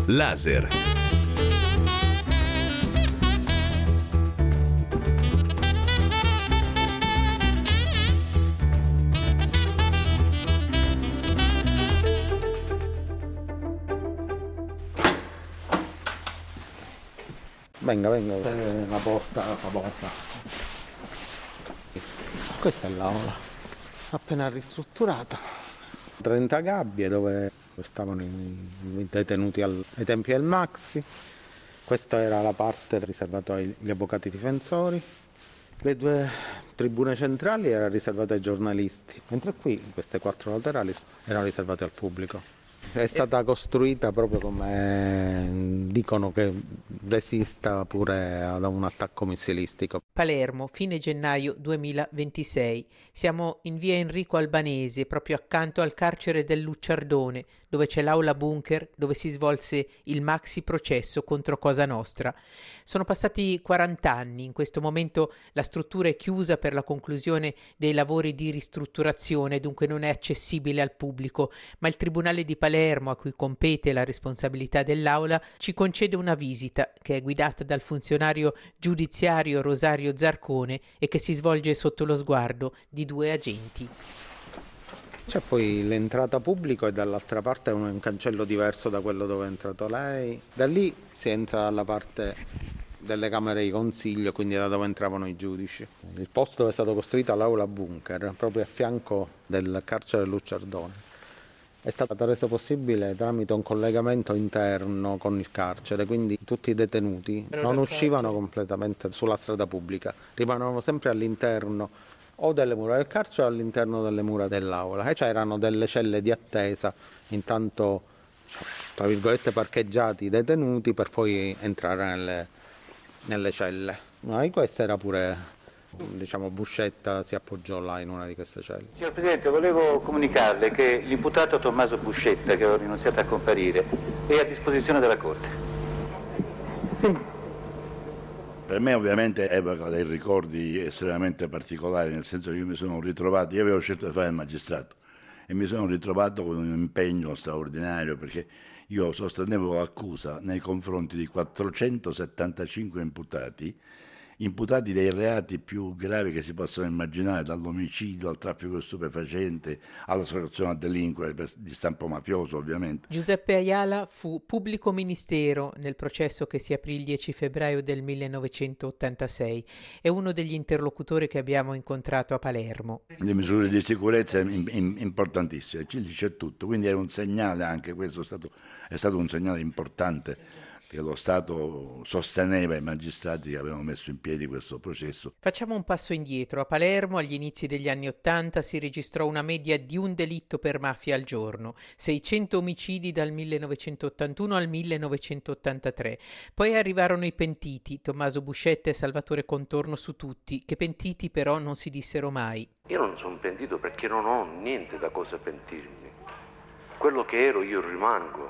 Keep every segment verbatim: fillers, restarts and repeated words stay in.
Laser. Venga, venga, la porta, la porta. Questa è l'aula, appena ristrutturata. trenta gabbie dove stavano i detenuti al, ai tempi del Maxi. Questa era la parte riservata agli avvocati difensori. Le due tribune centrali erano riservate ai giornalisti, mentre qui queste quattro laterali erano riservate al pubblico. È stata costruita proprio come dicono che resista pure ad un attacco missilistico. Palermo, fine gennaio duemilaventisei. Siamo in via Enrico Albanese, proprio accanto al carcere del Lucciardone, dove c'è l'aula bunker dove si svolse il maxi processo contro Cosa Nostra. Sono passati quaranta anni, in questo momento la struttura è chiusa per la conclusione dei lavori di ristrutturazione, dunque non è accessibile al pubblico, ma il Tribunale di Palermo, a cui compete la responsabilità dell'aula, ci concede una visita che è guidata dal funzionario giudiziario Rosario Zarcone e che si svolge sotto lo sguardo di due agenti. C'è poi l'entrata pubblico e dall'altra parte un, un cancello diverso da quello dove è entrato lei. Da lì si entra dalla parte delle camere di consiglio, quindi da dove entravano i giudici. Il posto dove è stato costruita l'aula bunker, proprio a fianco del carcere del Lucciardone, è stato reso possibile tramite un collegamento interno con il carcere, quindi tutti i detenuti non uscivano completamente sulla strada pubblica, rimanevano sempre all'interno o delle mura del carcere o all'interno delle mura dell'aula, e c'erano delle celle di attesa, intanto tra virgolette parcheggiati i detenuti per poi entrare nelle, nelle celle. Ma di questa era pure, diciamo, Buscetta si appoggiò là in una di queste celle. Signor Presidente, volevo comunicarle che l'imputato Tommaso Buscetta, che aveva rinunziato a comparire, è a disposizione della Corte. Sì. Per me ovviamente evoca dei ricordi estremamente particolari, nel senso che io mi sono ritrovato, io avevo scelto di fare il magistrato e mi sono ritrovato con un impegno straordinario, perché io sostenevo l'accusa nei confronti di quattrocentosettantacinque imputati, imputati dei reati più gravi che si possono immaginare, dall'omicidio al traffico di stupefacente all'associazione a delinquere di stampo mafioso, ovviamente. Giuseppe Ayala fu pubblico ministero nel processo che si aprì il dieci febbraio del millenovecentottantasei. È uno degli interlocutori che abbiamo incontrato a Palermo. Le misure di sicurezza in, in, importantissime, c'è tutto, quindi è un segnale, anche questo è stato, è stato un segnale importante, che lo Stato sosteneva i magistrati che avevano messo in piedi questo processo. Facciamo un passo indietro. A Palermo, agli inizi degli anni Ottanta, si registrò una media di un delitto per mafia al giorno, seicento omicidi dal millenovecentottantuno al millenovecentottantatré. Poi arrivarono i pentiti, Tommaso Buscetta e Salvatore Contorno su tutti, che pentiti però non si dissero mai. Io non sono pentito perché non ho niente da cosa pentirmi. Quello che ero io rimango.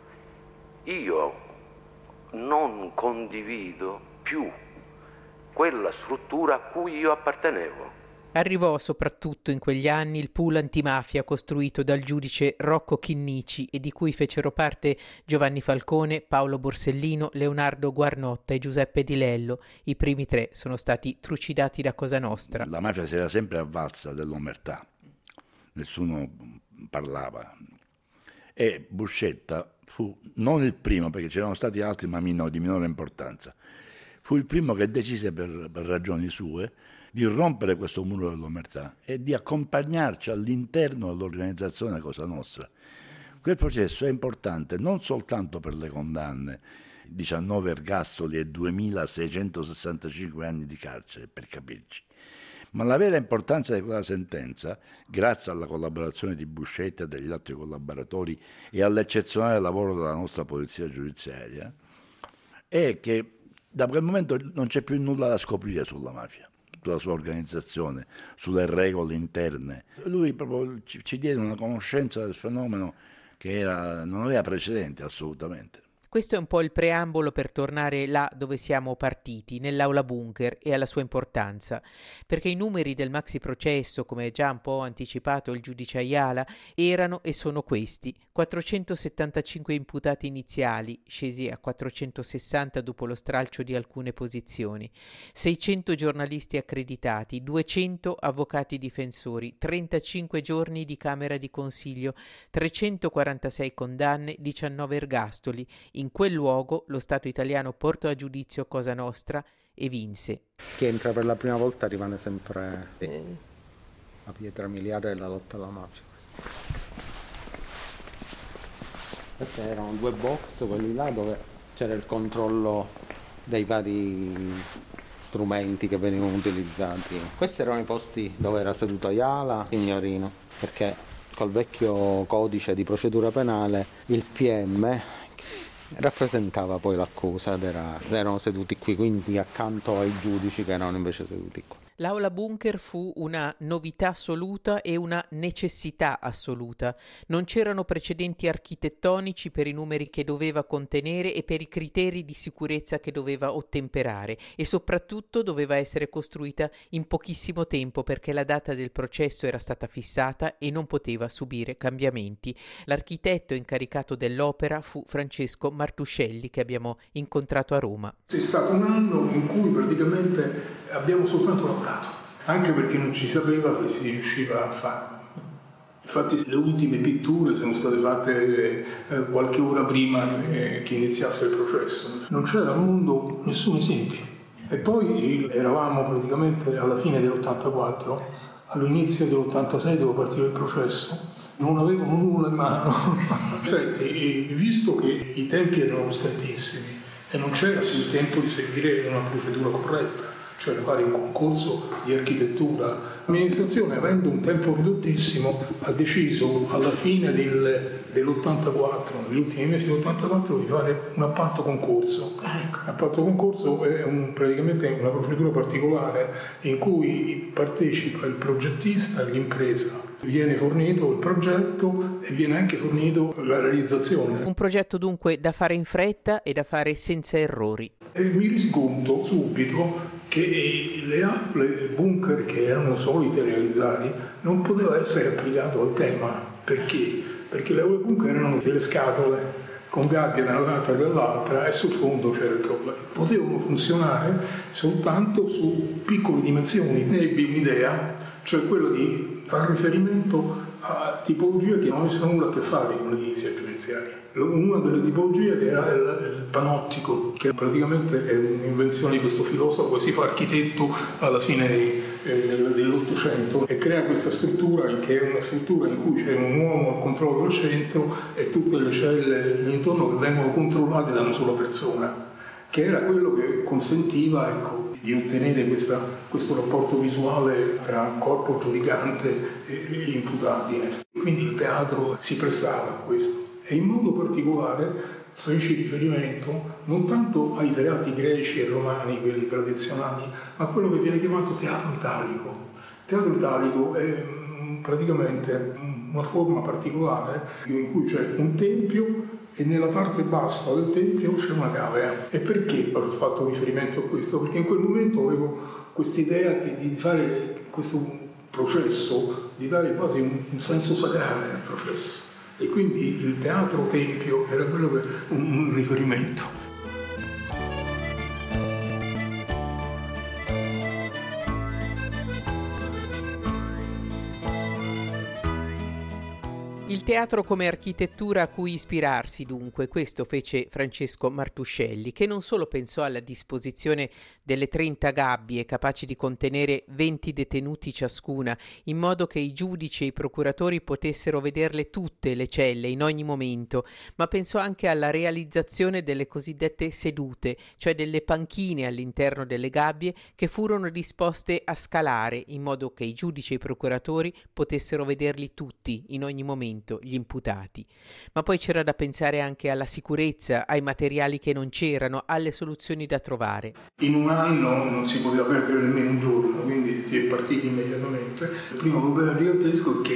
Io non condivido più quella struttura a cui io appartenevo. Arrivò soprattutto in quegli anni il pool antimafia costruito dal giudice Rocco Chinnici e di cui fecero parte Giovanni Falcone, Paolo Borsellino, Leonardo Guarnotta e Giuseppe Di Lello. I primi tre sono stati trucidati da Cosa Nostra. La mafia si era sempre avvalsa dell'omertà, nessuno parlava, e Buscetta fu non il primo, perché c'erano stati altri ma minor, di minore importanza, fu il primo che decise per, per ragioni sue di rompere questo muro dell'omertà e di accompagnarci all'interno dell'organizzazione Cosa Nostra. Quel processo è importante non soltanto per le condanne, diciannove ergastoli e duemilaseicentosessantacinque anni di carcere, per capirci, ma la vera importanza di quella sentenza, grazie alla collaborazione di Buscetta e degli altri collaboratori e all'eccezionale lavoro della nostra polizia giudiziaria, è che da quel momento non c'è più nulla da scoprire sulla mafia, sulla sua organizzazione, sulle regole interne. Lui proprio ci, ci diede una conoscenza del fenomeno che era, non aveva precedenti assolutamente. Questo è un po' il preambolo per tornare là dove siamo partiti, nell'aula bunker, e alla sua importanza, perché i numeri del maxi processo, come già un po' anticipato il giudice Ayala, erano e sono questi: quattrocentosettantacinque imputati iniziali, scesi a quattrocentosessanta dopo lo stralcio di alcune posizioni, seicento giornalisti accreditati, duecento avvocati difensori, trentacinque giorni di Camera di Consiglio, trecentoquarantasei condanne, diciannove ergastoli. In quel luogo lo Stato italiano portò a giudizio Cosa Nostra e vinse. Chi entra per la prima volta rimane sempre sì, la pietra miliare della lotta alla mafia. Questi erano due box, quelli là dove c'era il controllo dei vari strumenti che venivano utilizzati. Questi erano i posti dove era seduto Ayala, signorino, perché col vecchio codice di procedura penale il P M rappresentava poi l'accusa ed era, erano seduti qui, quindi accanto ai giudici che erano invece seduti qua. L'aula bunker fu una novità assoluta e una necessità assoluta. Non c'erano precedenti architettonici per i numeri che doveva contenere e per i criteri di sicurezza che doveva ottemperare, e soprattutto doveva essere costruita in pochissimo tempo perché la data del processo era stata fissata e non poteva subire cambiamenti. L'architetto incaricato dell'opera fu Francesco Martuscelli, che abbiamo incontrato a Roma. È stato un anno in cui praticamente abbiamo soltanto lavorato, anche perché non si sapeva se si riusciva a farlo. Infatti le ultime pitture sono state fatte eh, qualche ora prima eh, che iniziasse il processo. Non c'era al mondo nessun esempio. E poi eravamo praticamente alla fine dell'ottantaquattro, all'inizio dell'ottantasei dove partiva il processo, non avevano nulla in mano. Cioè, visto che i tempi erano strettissimi e non c'era più il tempo di seguire una procedura corretta, cioè fare un concorso di architettura. L'amministrazione, avendo un tempo ridottissimo, ha deciso alla fine del, dell'ottantaquattro, negli ultimi mesi dell'ottantaquattro, di fare un appalto concorso. L'appalto concorso è un, praticamente una procedura particolare in cui partecipa il progettista e l'impresa. Viene fornito il progetto e viene anche fornito la realizzazione. Un progetto dunque da fare in fretta e da fare senza errori. E mi resi conto subito che le aule bunker che erano solite realizzare non poteva essere applicato al tema. Perché? Perché le aule bunker erano delle scatole con gabbie da una parte e dall'altra e sul fondo c'era il collo. Potevano funzionare soltanto su piccole dimensioni. Ne ebbi un'idea, cioè quello di fare riferimento a tipologie che non avessero nulla a che fare con l'edilizia giudiziaria. Una delle tipologie era il, il panottico, che praticamente è un'invenzione di questo filosofo che si fa architetto alla fine eh, dell'Ottocento e crea questa struttura che è una struttura in cui c'è un uomo al controllo del centro e tutte le celle intorno che vengono controllate da una sola persona, che era quello che consentiva, ecco, di ottenere questa, questo rapporto visuale tra corpo giudicante e, e imputati. Quindi il teatro si prestava a questo. E in modo particolare feci riferimento non tanto ai teatri greci e romani, quelli tradizionali, ma a quello che viene chiamato teatro italico. Il teatro italico è praticamente una forma particolare in cui c'è un tempio e nella parte bassa del tempio c'è una cavea. E perché ho fatto riferimento a questo? Perché in quel momento avevo quest'idea di fare questo processo, di dare quasi un, un senso sacrale al processo. E quindi il teatro tempio era quello che un, un riferimento. Il teatro come architettura a cui ispirarsi, dunque, questo fece Francesco Martuscelli, che non solo pensò alla disposizione delle trenta gabbie capaci di contenere venti detenuti ciascuna, in modo che i giudici e i procuratori potessero vederle tutte le celle in ogni momento, ma pensò anche alla realizzazione delle cosiddette sedute, cioè delle panchine all'interno delle gabbie che furono disposte a scalare, in modo che i giudici e i procuratori potessero vederli tutti in ogni momento, gli imputati. Ma poi c'era da pensare anche alla sicurezza, ai materiali che non c'erano, alle soluzioni da trovare. In un anno non si poteva perdere nemmeno un giorno, quindi si è partiti immediatamente. Il primo problema gigantesco è che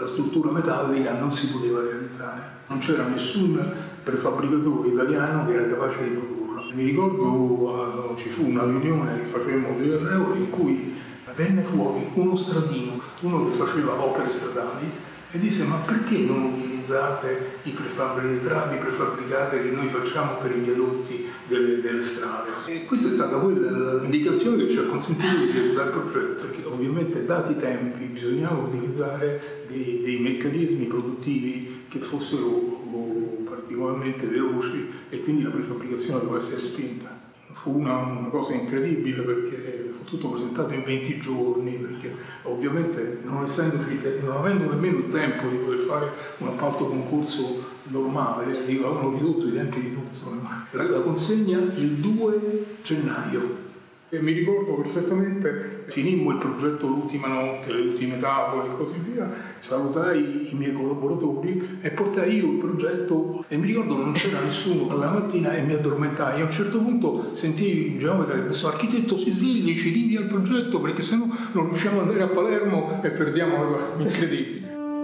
la struttura metallica non si poteva realizzare. Non c'era nessun prefabbricatore italiano che era capace di produrla. Mi ricordo uh, ci fu una riunione che facevamo di Euro in cui venne fuori uno stradino, uno che faceva opere stradali, e disse: ma perché non utilizzate i prefab- le travi prefabbricate che noi facciamo per i viadotti delle, delle strade? E questa è stata quella l'indicazione che ci ha consentito di realizzare il progetto, perché ovviamente dati i tempi bisognava utilizzare dei, dei meccanismi produttivi che fossero o, particolarmente veloci, e quindi la prefabbricazione doveva essere spinta. Fu una, una cosa incredibile, perché fu tutto presentato in venti giorni, perché ovviamente non, essendo, non avendo nemmeno il tempo di poter fare un appalto concorso normale, avevano ridotto i tempi di tutto. La, la consegna il due gennaio. E mi ricordo perfettamente, finimmo il progetto l'ultima notte, le ultime tavole e così via, salutai i miei collaboratori e portai io il progetto, e mi ricordo non c'era nessuno alla mattina e mi addormentai. A un certo punto sentii il geometra che pensava: architetto, si svegli, ci ridi al progetto, perché sennò non riusciamo ad andare a Palermo e perdiamo le cose incredibili.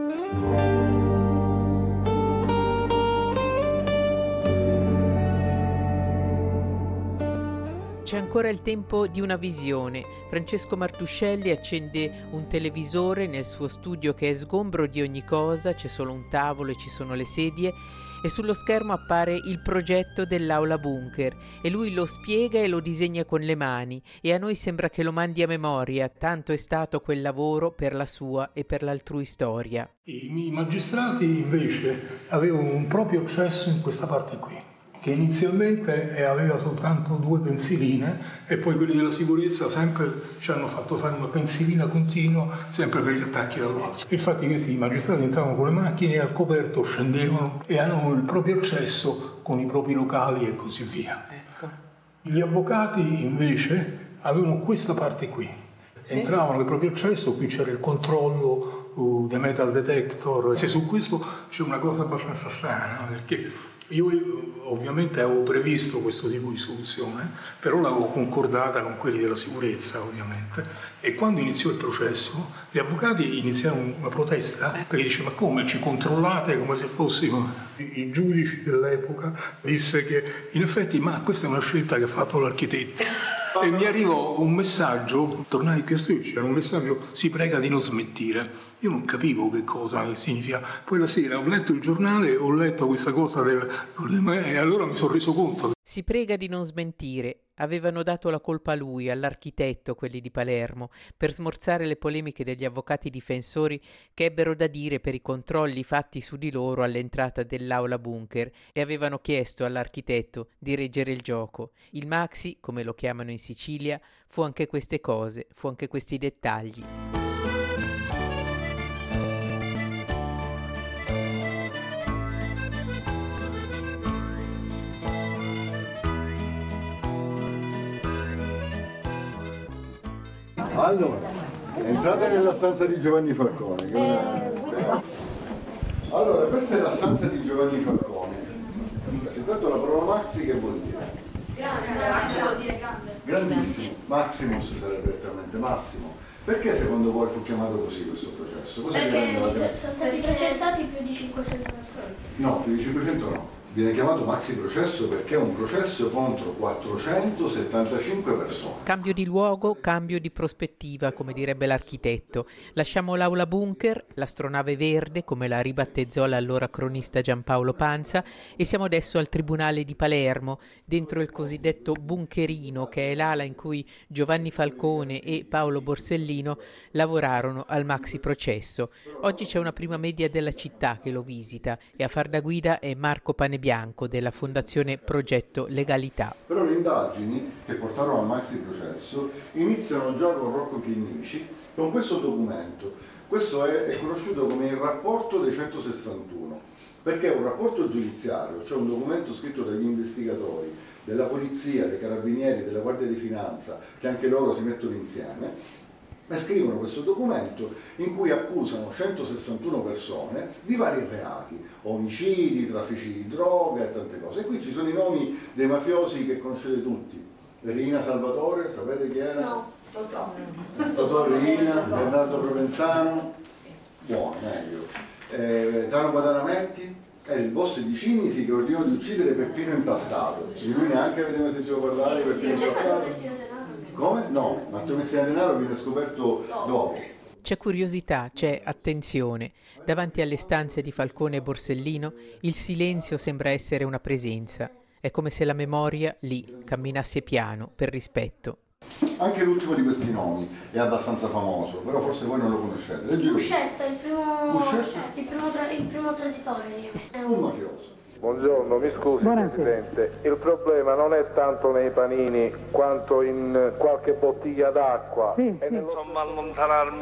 C'è ancora il tempo di una visione. Francesco Martuscelli accende un televisore nel suo studio che è sgombro di ogni cosa, c'è solo un tavolo e ci sono le sedie, e sullo schermo appare il progetto dell'aula bunker e lui lo spiega e lo disegna con le mani, e a noi sembra che lo mandi a memoria, tanto è stato quel lavoro per la sua e per l'altrui storia. I magistrati invece avevano un proprio accesso in questa parte qui, che inizialmente aveva soltanto due pensiline, e poi quelli della sicurezza sempre ci hanno fatto fare una pensilina continua, sempre per gli attacchi dall'alto. Infatti questi magistrati entravano con le macchine e al coperto scendevano e hanno il proprio accesso con i propri locali e così via. Ecco. Gli avvocati invece avevano questa parte qui. Sì. Entravano nel proprio accesso, qui c'era il controllo uh, dei metal detector. Se su questo c'è una cosa abbastanza strana, perché io ovviamente avevo previsto questo tipo di soluzione, però l'avevo concordata con quelli della sicurezza, ovviamente, e quando iniziò il processo gli avvocati iniziarono una protesta, perché dice: ma come ci controllate come se fossimo i giudici dell'epoca? Disse che in effetti ma questa è una scelta che ha fatto l'architetto. E mi arrivò un messaggio, tornai qui a studio, c'era un messaggio: si prega di non smentire. Io non capivo che cosa significa. Poi la sera ho letto il giornale, ho letto questa cosa del, e allora mi sono reso conto. Si prega di non smentire. Avevano dato la colpa a lui, all'architetto, quelli di Palermo, per smorzare le polemiche degli avvocati difensori che ebbero da dire per i controlli fatti su di loro all'entrata dell'aula bunker, e avevano chiesto all'architetto di reggere il gioco. Il maxi, come lo chiamano in Sicilia, fu anche queste cose, fu anche questi dettagli. Allora, entrate nella stanza di Giovanni Falcone. Che una... Allora, questa è la stanza di Giovanni Falcone. Intanto la parola maxi che vuol dire? Grande, vuol dire grande. Grandissimo, Maximus sarebbe letteralmente massimo. Perché secondo voi fu chiamato così questo processo? Cosa Perché sono stati processati più di cinquecento persone. No, più di cinquecento no. Viene chiamato maxi processo perché è un processo contro quattrocentosettantacinque persone. Cambio di luogo, cambio di prospettiva, come direbbe l'architetto. Lasciamo l'aula bunker, l'astronave verde, come la ribattezzò l'allora cronista Giampaolo Panza, e siamo adesso al Tribunale di Palermo, dentro il cosiddetto bunkerino, che è l'ala in cui Giovanni Falcone e Paolo Borsellino lavorarono al maxi processo. Oggi c'è una prima media della città che lo visita, e a far da guida è Marco Panebianco della Fondazione Progetto Legalità. Però le indagini che portarono al maxi processo iniziano già con Rocco Chinnici con questo documento. Questo è, è conosciuto come il rapporto dei centosessantuno, perché è un rapporto giudiziario, cioè un documento scritto dagli investigatori, della polizia, dei carabinieri, della Guardia di Finanza, che anche loro si mettono insieme, e scrivono questo documento in cui accusano centosessantuno persone di vari reati, omicidi, traffici di droga e tante cose. E qui ci sono i nomi dei mafiosi che conoscete tutti. Rina Salvatore, sapete chi era? No, Totò. Totò Rina, Bernardo Provenzano, buono, meglio. Eh, Tano Badanametti era il boss di Cinisi che ordinò di uccidere Peppino Impastato. Di lui neanche avete mai sentito parlare? Sì, Peppino sì, Impastato? Come? No, Matteo Messina Denaro viene scoperto dopo. C'è curiosità, c'è attenzione. Davanti alle stanze di Falcone e Borsellino il silenzio sembra essere una presenza. È come se la memoria lì camminasse piano, per rispetto. Anche l'ultimo di questi nomi è abbastanza famoso, però forse voi non lo conoscete. Leggilo. Buscetta, il primo, Buscetta? il primo, tra, il primo traditore. È Un mafioso. Buongiorno, mi scusi Presidente, il problema non è tanto nei panini quanto in qualche bottiglia d'acqua. Sì, e sì. Insomma, allontanarmi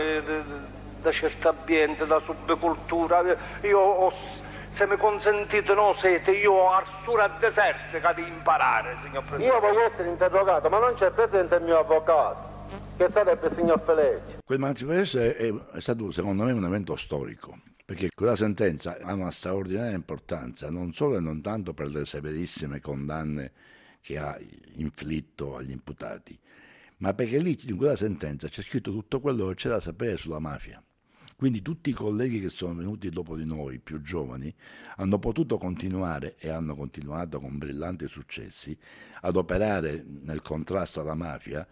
da certo ambiente, da subcultura. Io ho, se mi consentite, no sete, io ho arsura desertica di imparare, signor Presidente. Io voglio essere interrogato, ma non c'è presente il mio avvocato, che sarebbe il signor Felice. Quel Maxi è, è stato secondo me un evento storico, perché quella sentenza ha una straordinaria importanza, non solo e non tanto per le severissime condanne che ha inflitto agli imputati, ma perché lì in quella sentenza c'è scritto tutto quello che c'è da sapere sulla mafia. Quindi tutti i colleghi che sono venuti dopo di noi, più giovani, hanno potuto continuare e hanno continuato con brillanti successi ad operare nel contrasto alla mafia,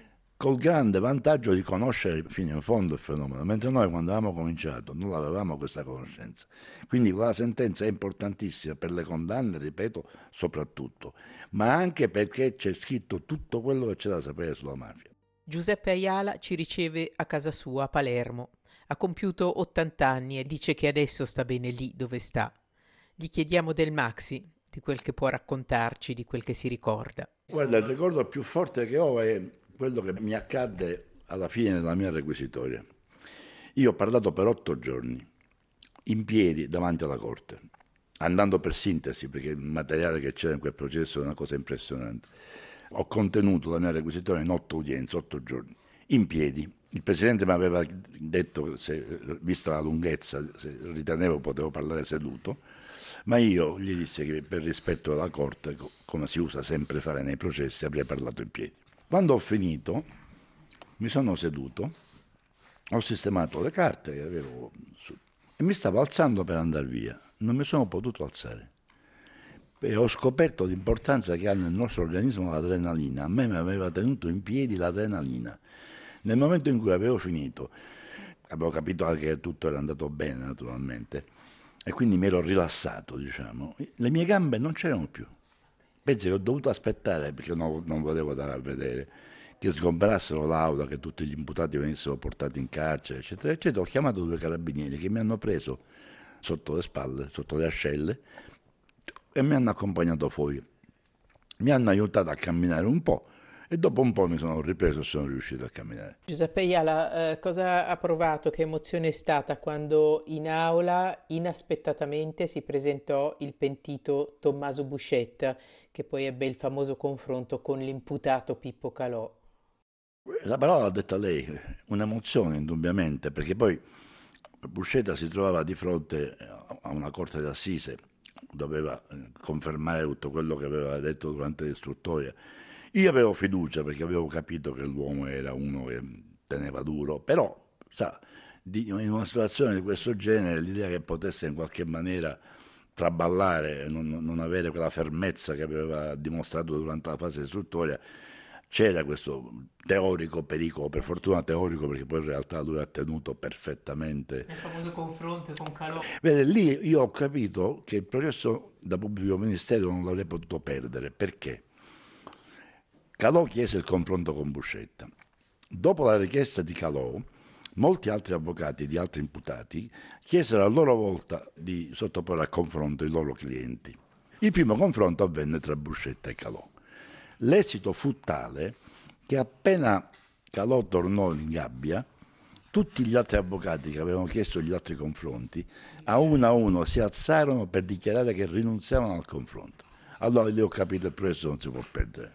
col grande vantaggio di conoscere fino in fondo il fenomeno, mentre noi quando avevamo cominciato non avevamo questa conoscenza. Quindi quella sentenza è importantissima per le condanne, ripeto, soprattutto, ma anche perché c'è scritto tutto quello che c'è da sapere sulla mafia. Giuseppe Ayala ci riceve a casa sua a Palermo. Ha compiuto ottanta anni e dice che adesso sta bene lì dove sta. Gli chiediamo del Maxi, di quel che può raccontarci, di quel che si ricorda. Guarda, il ricordo più forte che ho è quello che mi accadde alla fine della mia requisitoria. Io ho parlato per otto giorni, in piedi davanti alla corte, andando per sintesi, perché il materiale che c'era in quel processo è una cosa impressionante. Ho contenuto la mia requisitoria in otto udienze, otto giorni, in piedi. Il Presidente mi aveva detto, se, vista la lunghezza, se ritenevo potevo parlare seduto, ma io gli dissi che per rispetto della Corte, come si usa sempre fare nei processi, avrei parlato in piedi. Quando ho finito, mi sono seduto, ho sistemato le carte che avevo su, e mi stavo alzando per andare via. Non mi sono potuto alzare. E ho scoperto l'importanza che ha nel nostro organismo l'adrenalina. A me mi aveva tenuto in piedi l'adrenalina. Nel momento in cui avevo finito, avevo capito anche che tutto era andato bene, naturalmente, e quindi mi ero rilassato, diciamo. Le mie gambe non c'erano più. Penso che ho dovuto aspettare, perché non, non volevo dare a vedere, che sgomberassero l'aula, che tutti gli imputati venissero portati in carcere, eccetera, eccetera. Ho chiamato due carabinieri che mi hanno preso sotto le spalle, sotto le ascelle, e mi hanno accompagnato fuori. Mi hanno aiutato a camminare un po', e dopo un po' mi sono ripreso e sono riuscito a camminare. Giuseppe Ayala, eh, cosa ha provato, che emozione è stata quando in aula inaspettatamente si presentò il pentito Tommaso Buscetta, che poi ebbe il famoso confronto con l'imputato Pippo Calò? La parola l'ha detta lei, un'emozione indubbiamente, perché poi Buscetta si trovava di fronte a una corte d'assise, doveva confermare tutto quello che aveva detto durante l'istruttoria. Io avevo fiducia perché avevo capito che l'uomo era uno che teneva duro, però, sa, di, in una situazione di questo genere l'idea che potesse in qualche maniera traballare e non, non avere quella fermezza che aveva dimostrato durante la fase istruttoria, c'era questo teorico pericolo, per fortuna teorico, perché poi in realtà lui ha tenuto perfettamente. Il famoso confronto con Calò. Vede, lì io ho capito che il processo da pubblico ministero non l'avrei potuto perdere. Perché? Calò chiese il confronto con Buscetta. Dopo la richiesta di Calò, molti altri avvocati di altri imputati chiesero a loro volta di sottoporre a confronto i loro clienti. Il primo confronto avvenne tra Buscetta e Calò. L'esito fu tale che appena Calò tornò in gabbia, tutti gli altri avvocati che avevano chiesto gli altri confronti, a uno a uno si alzarono per dichiarare che rinunziavano al confronto. Allora lì ho capito che il processo non si può perdere.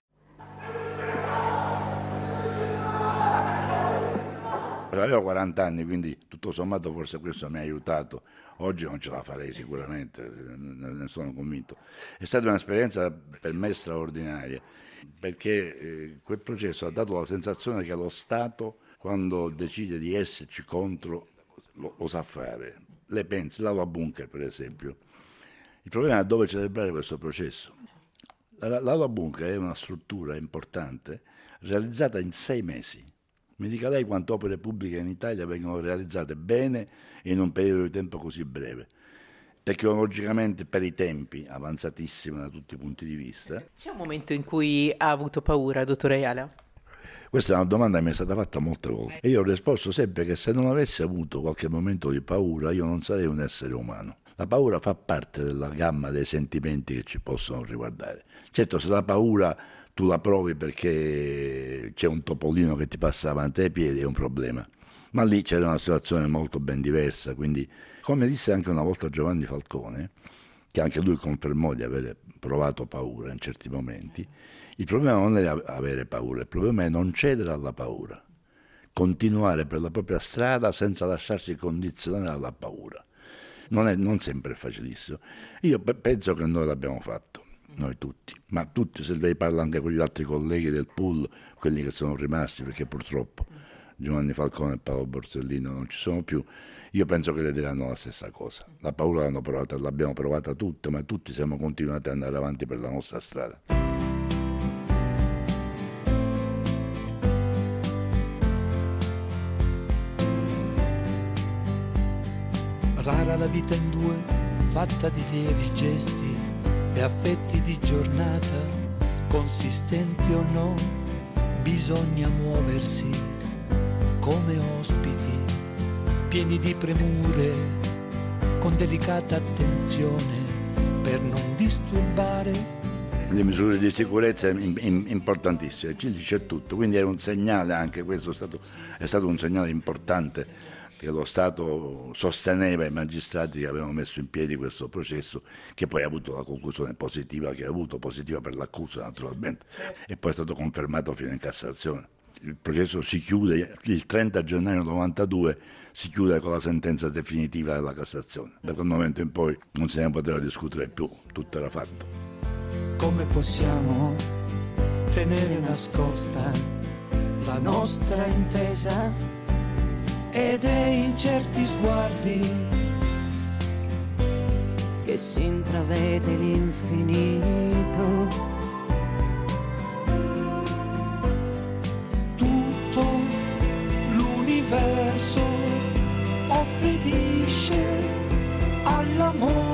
Avevo quaranta anni, quindi tutto sommato forse questo mi ha aiutato. Oggi non ce la farei sicuramente, ne sono convinto. È stata un'esperienza per me straordinaria, perché eh, quel processo ha dato la sensazione che lo Stato, quando decide di esserci contro lo, lo sa fare. Lei pensi, l'Aula Bunker per esempio, il problema è dove celebrare questo processo. L'Aula Bunker è una struttura importante realizzata in sei mesi. Mi dica lei quante opere pubbliche in Italia vengono realizzate bene in un periodo di tempo così breve. Tecnologicamente per i tempi avanzatissimo da tutti i punti di vista. C'è un momento in cui ha avuto paura, dottore Ayala? Questa è una domanda che mi è stata fatta molte volte e io ho risposto sempre che se non avessi avuto qualche momento di paura io non sarei un essere umano. La paura fa parte della gamma dei sentimenti che ci possono riguardare. Certo, se la paura tu la provi perché c'è un topolino che ti passa davanti ai piedi è un problema, ma lì c'era una situazione molto ben diversa, quindi come disse anche una volta Giovanni Falcone, che anche lui confermò di aver provato paura in certi momenti, il problema non è avere paura, il problema è non cedere alla paura, continuare per la propria strada senza lasciarsi condizionare dalla paura. Non è non sempre facilissimo. Io pe- penso che noi l'abbiamo fatto, noi tutti, ma tutti, se lei parla anche con gli altri colleghi del pool, quelli che sono rimasti, perché purtroppo Giovanni Falcone e Paolo Borsellino non ci sono più, io penso che le diranno la stessa cosa. La paura l'hanno provata, l'abbiamo provata tutti, ma tutti siamo continuati ad andare avanti per la nostra strada. Rara la vita in due, fatta di lievi gesti e affetti di giornata, consistenti o no, bisogna muoversi come ospiti, pieni di premure, con delicata attenzione per non disturbare. Le misure di sicurezza importantissime, ci dice tutto, quindi è un segnale anche questo, è stato, è stato un segnale importante che lo Stato sosteneva i magistrati che avevano messo in piedi questo processo, che poi ha avuto la conclusione positiva che ha avuto, positiva per l'accusa naturalmente, e poi è stato confermato fino in Cassazione. Il processo si chiude, il trenta gennaio novantadue si chiude con la sentenza definitiva della Cassazione. Da quel momento in poi non se ne poteva discutere più, tutto era fatto. Come possiamo tenere nascosta la nostra intesa e dei incerti sguardi che si intravede l'infinito? Tutto l'universo obbedisce all'amore